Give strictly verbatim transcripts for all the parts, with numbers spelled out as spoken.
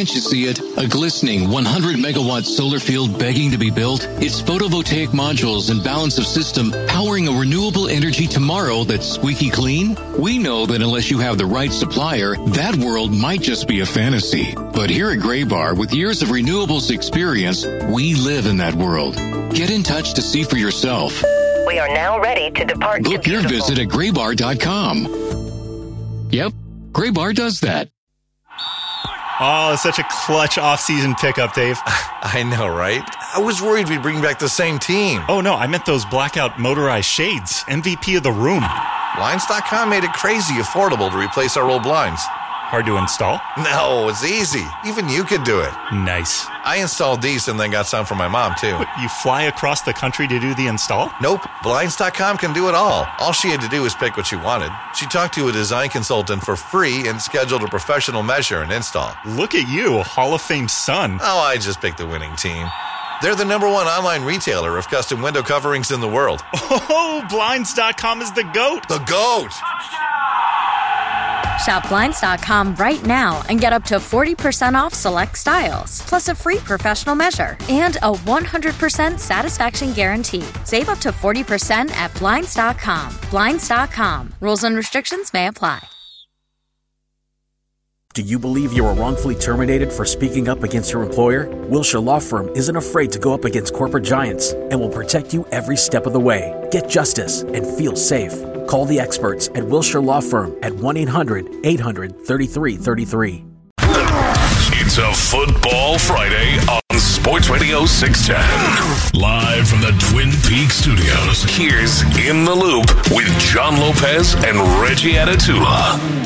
Can't you see it? A glistening one hundred megawatt solar field begging to be built? It's photovoltaic modules and balance of system powering a renewable energy tomorrow that's squeaky clean? We know that unless you have the right supplier, that world might just be a fantasy. But here at Graybar, with years of renewables experience, we live in that world. Get in touch to see for yourself. We are now ready to depart. Book your visit at graybar dot com. Yep, Graybar does that. Oh, it's such a clutch off-season pickup, Dave. I know, right? I was worried we'd bring back the same team. Oh, no, I meant those blackout motorized shades. M V P of the room. Blinds dot com made it crazy affordable to replace our old blinds. Hard to install? No, it's easy. Even you could do it. Nice. I installed these and then got some for my mom, too. What, you fly across the country to do the install? Nope. Blinds dot com can do it all. All she had to do was pick what she wanted. She talked to a design consultant for free and scheduled a professional measure and install. Look at you, Hall of Fame son. Oh, I just picked the winning team. They're the number one online retailer of custom window coverings in the world. Oh, Blinds dot com is the GOAT. The GOAT! Shop Blinds dot com right now and get up to forty percent off select styles, plus a free professional measure and a one hundred percent satisfaction guarantee. Save up to forty percent at Blinds dot com. Blinds dot com. Rules and restrictions may apply. Do you believe you were wrongfully terminated for speaking up against your employer? Wilshire Law Firm isn't afraid to go up against corporate giants and will protect you every step of the way. Get justice and feel safe. Call the experts at Wilshire Law Firm at one eight hundred eight hundred thirty-three thirty-three. It's a Football Friday on Sports Radio six ten. Live from the Twin Peaks studios, here's In the Loop with John Lopez and Reggie Atatula.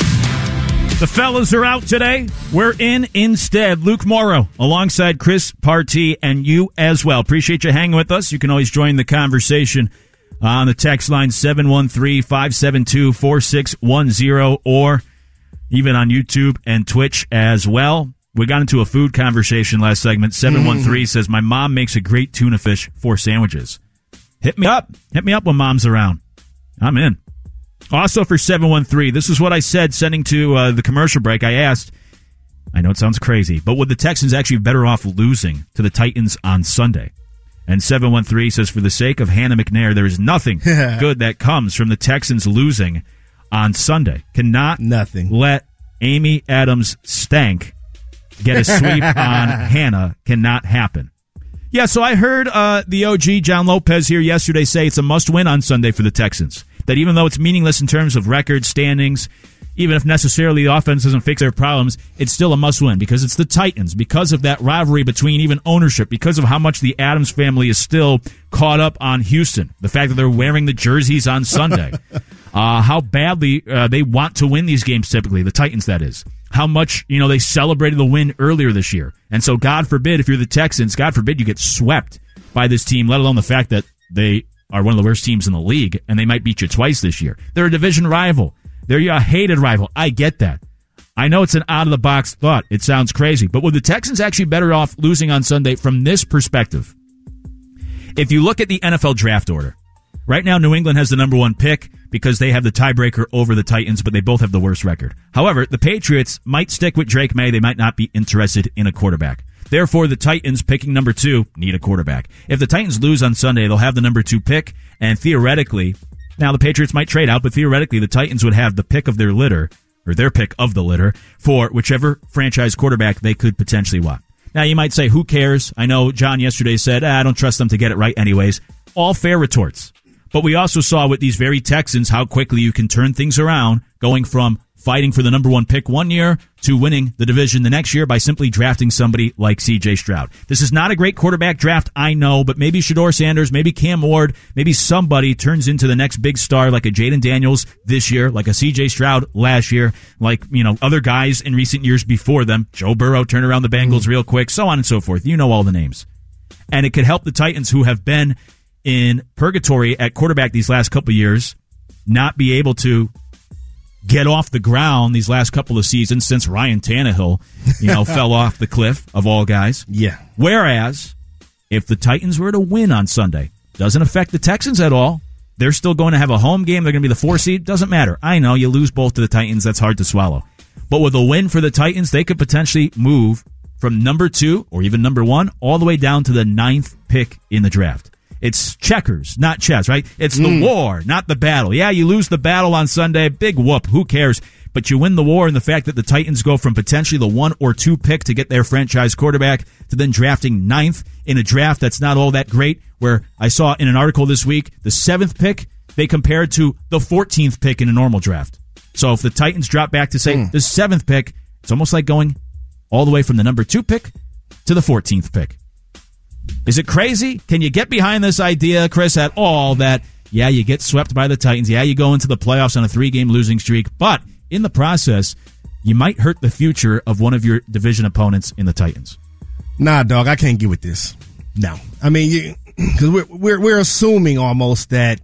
The fellas are out today. We're in instead. Luke Morrow alongside Chris Partee and you as well. Appreciate you hanging with us. You can always join the conversation on the text line seven one three, five seven two, four six one zero or even on YouTube and Twitch as well. We got into a food conversation last segment. seven one three mm. says, my mom makes a great tuna fish for sandwiches. Hit me up. Hit me up when mom's around. I'm in. Also for seven one three, this is what I said sending to uh, the commercial break. I asked, I know it sounds crazy, but would the Texans actually be better off losing to the Titans on Sunday? And seven one three says, for the sake of Hannah McNair, there is nothing good that comes from the Texans losing on Sunday. Cannot nothing. let Amy Adams stank get a sweep on Hannah. Cannot happen. Yeah, so I heard uh, the O G, John Lopez, here yesterday say it's a must-win on Sunday for the Texans. That even though it's meaningless in terms of record standings, even if necessarily the offense doesn't fix their problems, it's still a must-win because it's the Titans, because of that rivalry between even ownership, because of how much the Adams family is still caught up on Houston, the fact that they're wearing the jerseys on Sunday, uh, how badly uh, they want to win these games typically, the Titans, that is. How much, you know, they celebrated the win earlier this year. And so, God forbid, if you're the Texans, God forbid you get swept by this team, let alone the fact that they are one of the worst teams in the league, and they might beat you twice this year. They're a division rival. They're a hated rival. I get that. I know it's an out-of-the-box thought. It sounds crazy. But would the Texans actually better off losing on Sunday from this perspective? If you look at the N F L draft order, right now New England has the number one pick because they have the tiebreaker over the Titans, but they both have the worst record. However, the Patriots might stick with Drake May. They might not be interested in a quarterback. Therefore, the Titans, picking number two, need a quarterback. If the Titans lose on Sunday, they'll have the number two pick, and theoretically, now the Patriots might trade out, but theoretically, the Titans would have the pick of their litter, or their pick of the litter, for whichever franchise quarterback they could potentially want. Now, you might say, who cares? I know John yesterday said, ah, I don't trust them to get it right anyways. All fair retorts. But we also saw with these very Texans how quickly you can turn things around, going from fighting for the number one pick one year to winning the division the next year by simply drafting somebody like C J Stroud. This is not a great quarterback draft, I know, but maybe Shedeur Sanders, maybe Cam Ward, maybe somebody turns into the next big star like a Jaden Daniels this year, like a C J Stroud last year, like, you know, other guys in recent years before them. Joe Burrow turned around the Bengals mm. real quick, so on and so forth. You know all the names. And it could help the Titans, who have been in purgatory at quarterback these last couple of years, not be able to get off the ground these last couple of seasons since Ryan Tannehill, you know, fell off the cliff of all guys. Yeah. Whereas, if the Titans were to win on Sunday, doesn't affect the Texans at all. They're still going to have a home game. They're going to be the four seed. Doesn't matter. I know you lose both to the Titans. That's hard to swallow. But with a win for the Titans, they could potentially move from number two or even number one all the way down to the ninth pick in the draft. It's checkers, not chess, right? It's the mm. war, not the battle. Yeah, you lose the battle on Sunday, big whoop, who cares? But you win the war in the fact that the Titans go from potentially the one or two pick to get their franchise quarterback to then drafting ninth in a draft that's not all that great, where I saw in an article this week, the seventh pick, they compared to the fourteenth pick in a normal draft. So if the Titans drop back to, say, mm. the seventh pick, it's almost like going all the way from the number two pick to the fourteenth pick. Is it crazy? Can you get behind this idea, Chris, at all that, yeah, you get swept by the Titans, yeah, you go into the playoffs on a three-game losing streak, but in the process, you might hurt the future of one of your division opponents in the Titans? Nah, dog, I can't get with this. No. I mean, because we're, we're, we're assuming almost that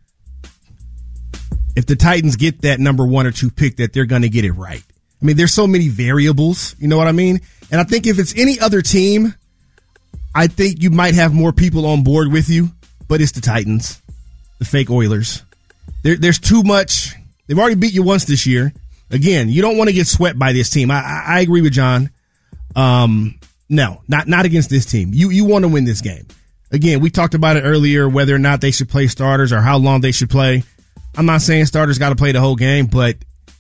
if the Titans get that number one or two pick, that they're going to get it right. I mean, there's so many variables, you know what I mean? And I think if it's any other team, I think you might have more people on board with you, but it's the Titans, the fake Oilers. There, there's too much. They've already beat you once this year. Again, you don't want to get swept by this team. I, I, I agree with John. Um, no, not not against this team. You you want to win this game. Again, we talked about it earlier, whether or not they should play starters or how long they should play. I'm not saying starters got to play the whole game, but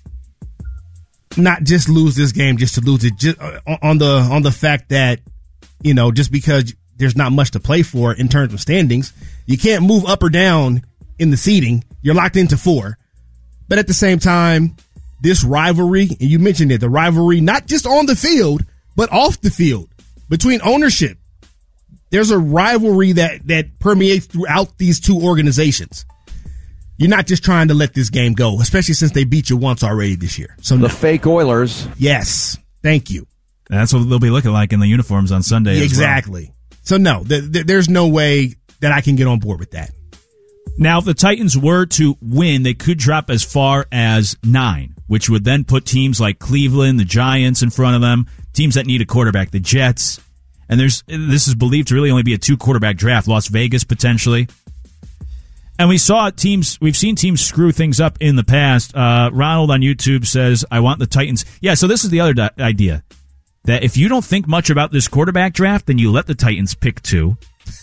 not just lose this game just to lose it. Just on the on the fact that, you know, just because there's not much to play for in terms of standings, you can't move up or down in the seeding. You're locked into four. But at the same time, this rivalry, and you mentioned it, the rivalry, not just on the field, but off the field between ownership. There's a rivalry that, that permeates throughout these two organizations. You're not just trying to let this game go, especially since they beat you once already this year. So the no. fake Oilers. Yes. Thank you. That's what they'll be looking like in the uniforms on Sunday. Yeah, as exactly. Well. So no, th- th- there's no way that I can get on board with that. Now, if the Titans were to win, they could drop as far as nine, which would then put teams like Cleveland, the Giants in front of them, teams that need a quarterback, the Jets. And there's this is believed to really only be a two-quarterback draft, Las Vegas potentially. And we saw teams, we've seen teams screw things up in the past. Uh, Ronald on YouTube says, I want the Titans. Yeah, so this is the other di- idea, that if you don't think much about this quarterback draft, then you let the Titans pick two.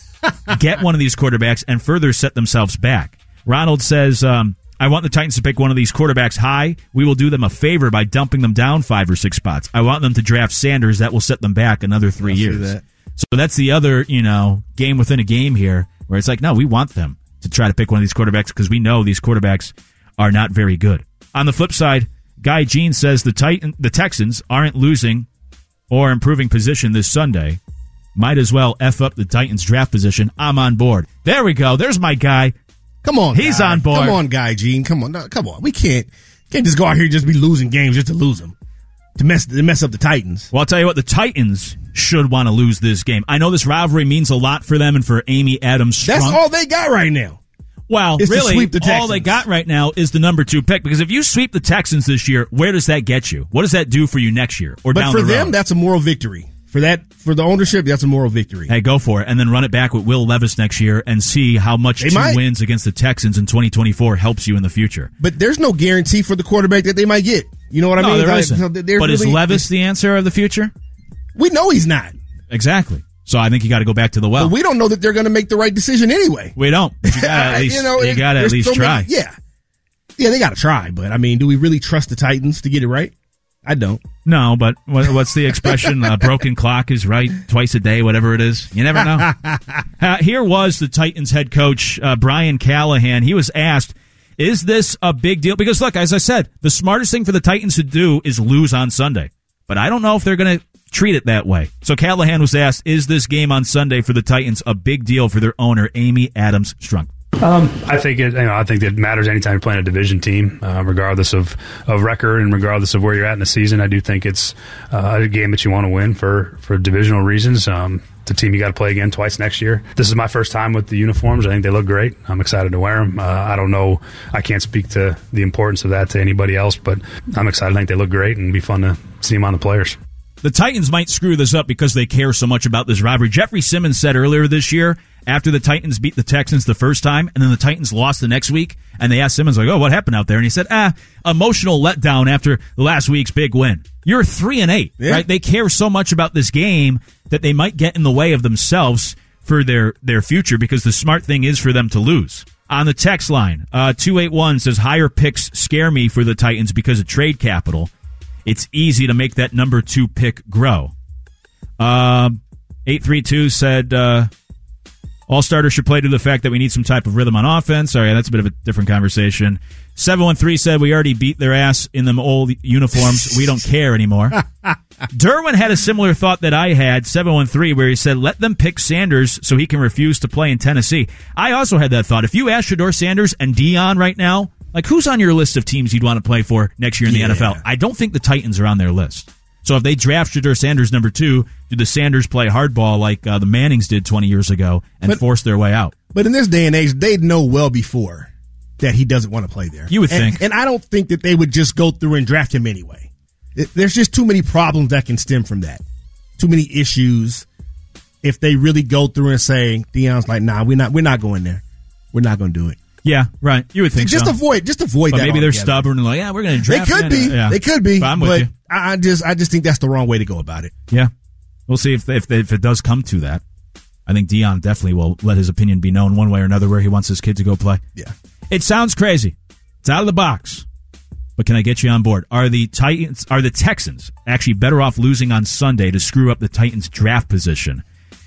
Get one of these quarterbacks and further set themselves back. Ronald says, um, I want the Titans to pick one of these quarterbacks high. We will do them a favor by dumping them down five or six spots. I want them to draft Sanders. That will set them back another three I'll years. That. So that's the other, you know, game within a game here, where it's like, no, we want them to try to pick one of these quarterbacks because we know these quarterbacks are not very good. On the flip side, Guy Jean says the Titan, the Texans aren't losing or improving position this Sunday. Might as well F up the Titans draft position. I'm on board. There we go. There's my guy. Come on, He's guy. on board. Come on, Guy Gene. Come on. No, come on. We can't can't just go out here and just be losing games just to lose them. To mess to mess up the Titans. Well, I'll tell you what, the Titans should want to lose this game. I know this rivalry means a lot for them and for Amy Adams Strunk. That's all they got right now. Well, is really, to sweep the Texans. All they got right now is the number two pick. Because if you sweep the Texans this year, where does that get you? What does that do for you next year or but down for the them, road? that's a moral victory. For that, for the ownership, that's a moral victory. Hey, go for it, and then run it back with Will Levis next year, and see how much they two might. wins against the Texans in twenty twenty-four helps you in the future. But there's no guarantee for the quarterback that they might get. You know what I no, mean? There like, isn't. so but really, is Levis the answer of the future? We know he's not. Exactly. So I think you got to go back to the well. But we don't know that they're going to make the right decision anyway. We don't. But you got to at least, you know, you got to at least so try. Many, yeah, yeah, they got to try. But I mean, do we really trust the Titans to get it right? I don't. No, but what, what's the expression? A broken clock is right twice a day, whatever it is. You never know. uh, here was the Titans head coach, uh, Brian Callahan. He was asked, is this a big deal? Because, look, as I said, the smartest thing for the Titans to do is lose on Sunday. But I don't know if they're going to treat it that way. So Callahan was asked, is this game on Sunday for the Titans a big deal for their owner, Amy Adams Strunk? Um, I think it. You know, I think it matters anytime you're playing a division team, uh, regardless of, of record and regardless of where you're at in the season. I do think it's uh, a game that you want to win for for divisional reasons. Um, it's a team you got to play again twice next year. This is my first time with the uniforms. I think they look great. I'm excited to wear them. Uh, I don't know. I can't speak to the importance of that to anybody else, but I'm excited. I think they look great and it'd be fun to see them on the players. The Titans might screw this up because they care so much about this rivalry. Jeffrey Simmons said earlier this year, after the Titans beat the Texans the first time, and then the Titans lost the next week, and they asked Simmons, like, oh, what happened out there? And he said, ah, emotional letdown after last week's big win. You're three and eight, yeah. right? They care so much about this game that they might get in the way of themselves for their, their future, because the smart thing is for them to lose. On the text line, uh, two eight one says, higher picks scare me for the Titans because of trade capital. It's easy to make that number two pick grow. Uh, eight three two said, uh, all starters should play to the fact that we need some type of rhythm on offense. Sorry, that's a bit of a different conversation. seven one three said, we already beat their ass in them old uniforms. We don't care anymore. Derwin had a similar thought that I had, seven one three, where he said, let them pick Sanders so he can refuse to play in Tennessee. I also had that thought. If you ask Shedeur Sanders and Deion right now, like, who's on your list of teams you'd want to play for next year in the yeah. N F L? I don't think the Titans are on their list. So if they draft Shedeur Sanders number two, do the Sanders play hardball like uh, the Mannings did twenty years ago and but, force their way out? But in this day and age, they'd know well before that he doesn't want to play there. You would and, think. And I don't think that they would just go through and draft him anyway. It, there's just too many problems that can stem from that. Too many issues. If they really go through and say, Deion's like, nah, we're not, we're not going there. We're not going to do it. Yeah, right. You would think just so. avoid, just avoid but that. Maybe they're altogether. stubborn and like, yeah, we're going to draft. They could be. Yeah. They could be. But I'm with but you. I just, I just think that's the wrong way to go about it. Yeah, we'll see if if, if it does come to that. I think Deion definitely will let his opinion be known one way or another where he wants his kid to go play. Yeah, it sounds crazy. It's out of the box. But can I get you on board? Are the Titans, are the Texans actually better off losing on Sunday to screw up the Titans' draft position?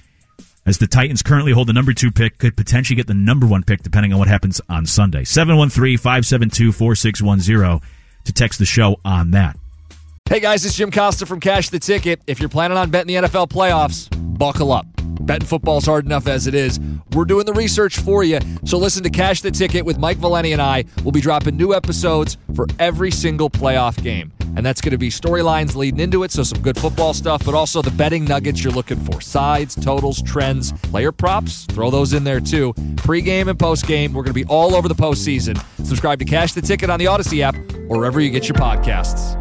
As the Titans currently hold the number two pick, could potentially get the number one pick depending on what happens on Sunday. seven one three, five seven two, four six one zero to text the show on that. Hey guys, it's Jim Costa from Cash the Ticket. If you're planning on betting the N F L playoffs, buckle up. Betting football's hard enough as it is. We're doing the research for you. So listen to Cash the Ticket with Mike Valeni and I. We'll be dropping new episodes for every single playoff game. And that's going to be storylines leading into it, so some good football stuff, but also the betting nuggets you're looking for. Sides, totals, trends, player props, throw those in there too. Pre-game and post-game, we're going to be all over the postseason. Subscribe to Cash the Ticket on the Odyssey app or wherever you get your podcasts.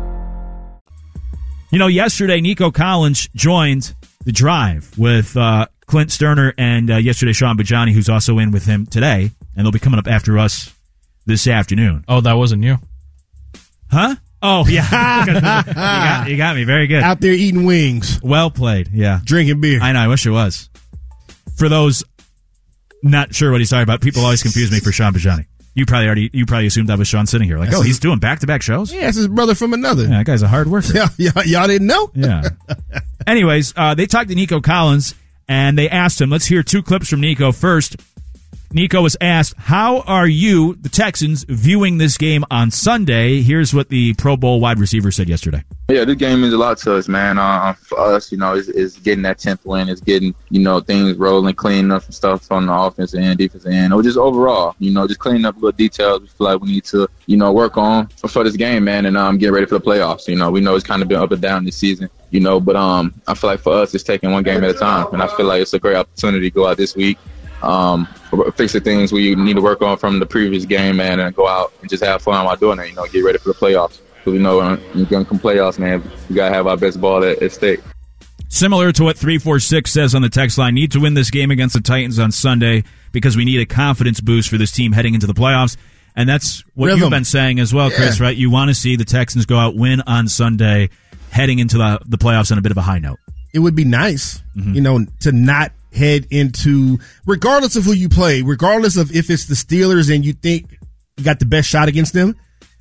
You know, yesterday, Nico Collins joined the drive with uh, Clint Sterner and uh, yesterday Sean Bajani, who's also in with him today, and they'll be coming up after us this afternoon. Oh, that wasn't you? Huh? Oh, yeah. you, got, you got me. Very good. Out there eating wings. Well played, yeah. Drinking beer. I know, I wish it was. For those not sure what he's talking about, people always confuse me for Sean Bajani. You probably already, you probably assumed that was Sean sitting here. Like, that's oh, his, he's doing back-to-back shows? Yeah, it's his brother from another. Yeah, that guy's a hard worker. Yeah, yeah, y'all didn't know? Yeah. Anyways, uh, they talked to Nico Collins, and they asked him, let's hear two clips from Nico. First, Nico was asked, how are you, the Texans, viewing this game on Sunday? Here's what the Pro Bowl wide receiver said yesterday. Yeah, this game means a lot to us, man. Uh, for us, you know, it's, it's getting that tenth win. It's getting, you know, things rolling, cleaning up some stuff on the offensive end, defensive end, or just overall, you know, just cleaning up little details we feel like we need to, you know, work on for, for this game, man, and um, get ready for the playoffs. You know, we know it's kind of been up and down this season, you know, but um, I feel like for us, it's taking one game at a time, and I feel like it's a great opportunity to go out this week. Um, fix the things we need to work on from the previous game, man, and go out and just have fun while doing it. You know, get ready for the playoffs. Because we know when you're going to come playoffs, man, we got to have our best ball at, at stake. Similar to what three four six says on the text line, need to win this game against the Titans on Sunday because we need a confidence boost for this team heading into the playoffs. And that's what Rhythm. You've been saying as well, Chris, yeah. right? You want to see the Texans go out, win on Sunday, heading into the, the playoffs on a bit of a high note. It would be nice, mm-hmm. you know, to not head into, regardless of who you play, regardless of if it's the Steelers and you think you got the best shot against them,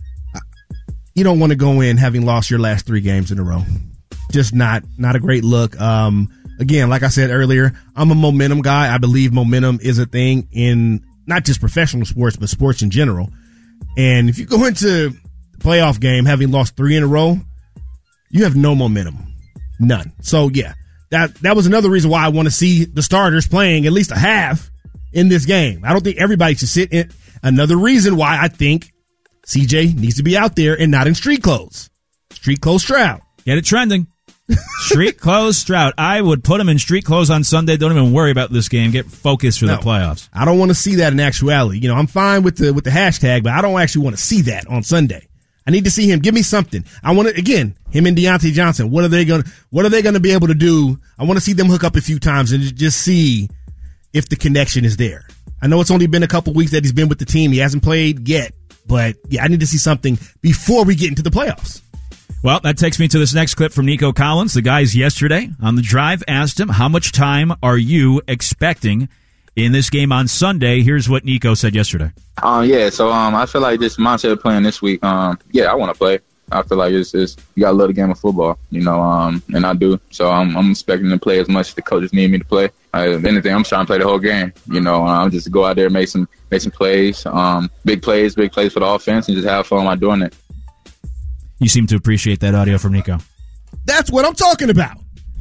you don't want to go in having lost your last three games in a row. Just not not a great look. Um, again, like I said earlier, I'm a momentum guy. I believe momentum is a thing in not just professional sports, but sports in general. And if you go into the playoff game having lost three in a row, you have no momentum. None. So, yeah. That that was another reason why I want to see the starters playing at least a half in this game. I don't think everybody should sit in. Another reason why I think C J needs to be out there and not in street clothes. Street clothes Stroud. Get it trending. Street clothes Stroud. I would put him in street clothes on Sunday. Don't even worry about this game. Get focused for no, the playoffs. I don't want to see that in actuality. You know, I'm fine with the with the hashtag, but I don't actually want to see that on Sunday. I need to see him. Give me something. I want to, again, him and Deontay Johnson. What are they going to, what are they going to be able to do? I want to see them hook up a few times and just see if the connection is there. I know it's only been a couple weeks that he's been with the team. He hasn't played yet, but yeah, I need to see something before we get into the playoffs. Well, that takes me to this next clip from Nico Collins. The guys yesterday on the drive asked him, how much time are you expecting in this game on Sunday? Here's what Nico said yesterday. Um, yeah, so um, I feel like this mindset of playing this week, um, yeah, I want to play. I feel like it's, it's you got to love the game of football, you know, um, and I do. So I'm, I'm expecting to play as much as the coaches need me to play. Uh, if anything, I'm trying to play the whole game, you know. I'm just go out there, make some make some plays, um, big plays, big plays for the offense, and just have fun while doing it. You seem to appreciate that audio from Nico. That's what I'm talking about.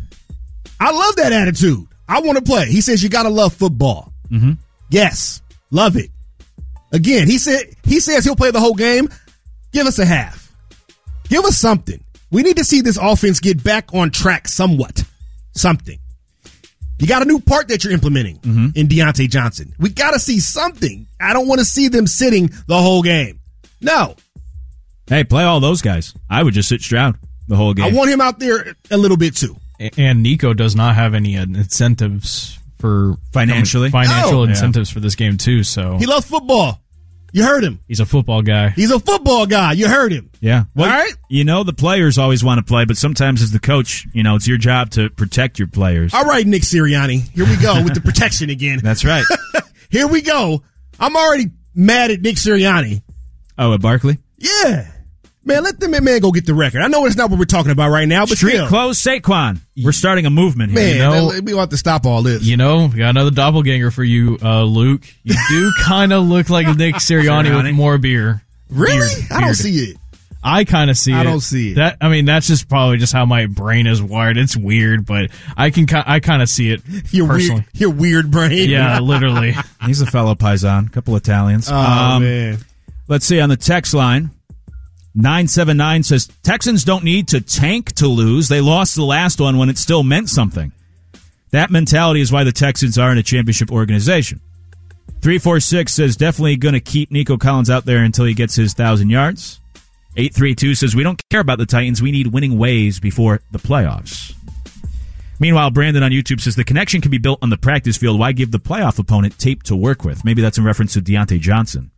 I love that attitude. I want to play. He says you got to love football. Mm-hmm. Yes, love it. Again, he said he says he'll play the whole game. Give us a half. Give us something. We need to see this offense get back on track somewhat. Something. You got a new part that you're implementing mm-hmm. in Deontay Johnson. We got to see something. I don't want to see them sitting the whole game. No. Hey, play all those guys. I would just sit Stroud the whole game. I want him out there a little bit too. And Nico does not have any incentives for financially financial oh. incentives yeah. for this game too. So he loves football. You heard him. He's a football guy. He's a football guy. You heard him. Yeah. Well, all right. You know, the players always want to play, but sometimes as the coach, you know, it's your job to protect your players. All right, Nick Sirianni. Here we go with the protection again. That's right. Here we go. I'm already mad at Nick Sirianni. Oh, at Barkley? Yeah. Man, let the man go get the record. I know it's not what we're talking about right now, but Street still. close Saquon. We're starting a movement here. Man, you know, we want to stop all this. You know, we got another doppelganger for you, uh, Luke. You do kind of look like Nick Sirianni, Sirianni with more beer. Really? Beard, I don't beard. see it. I kind of see I it. I don't see it. That I mean, that's just probably just how my brain is wired. It's weird, but I can I kind of see it your personally. Weird, your weird brain. Yeah, literally. He's a fellow Paisan. A couple Italians. Oh, um, man. Let's see on the text line. nine seven nine says, Texans don't need to tank to lose. They lost the last one when it still meant something. That mentality is why the Texans are in a championship organization. three four six says, definitely going to keep Nico Collins out there until he gets his one thousand yards. eight three two says, we don't care about the Titans. We need winning ways before the playoffs. Meanwhile, Brandon on YouTube says, the connection can be built on the practice field. Why give the playoff opponent tape to work with? Maybe that's in reference to Deontay Johnson.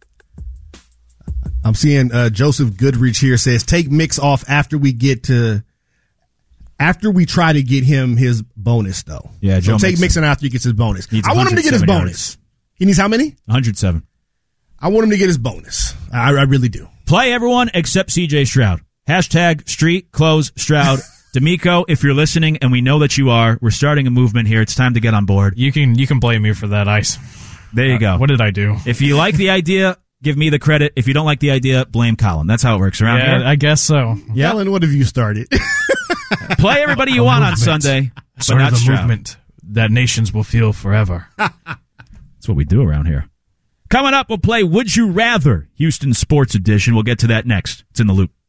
I'm seeing uh, Joseph Goodrich here says, take Mix off after we get to, after we try to get him his bonus, though. Yeah, Joe so take Mixon. Mixon after he gets his bonus. I want him to get his bonus. Yards. He needs how many? one hundred seven. I want him to get his bonus. I, I really do. Play everyone except C J Stroud. Hashtag street close Stroud. D'Amico, if you're listening, and we know that you are, we're starting a movement here. It's time to get on board. You can you can blame me for that, Ice. There you uh, go. What did I do? If you like the idea, give me the credit. If you don't like the idea, blame Colin. That's how it works around yeah, here. I guess so. Yeah. Colin, what have you started? Play everybody you a want movement. on Sunday, but Start not the Stroud. movement that nations will feel forever. That's what we do around here. Coming up, we'll play Would You Rather, Houston Sports Edition. We'll get to that next. It's in the Loop.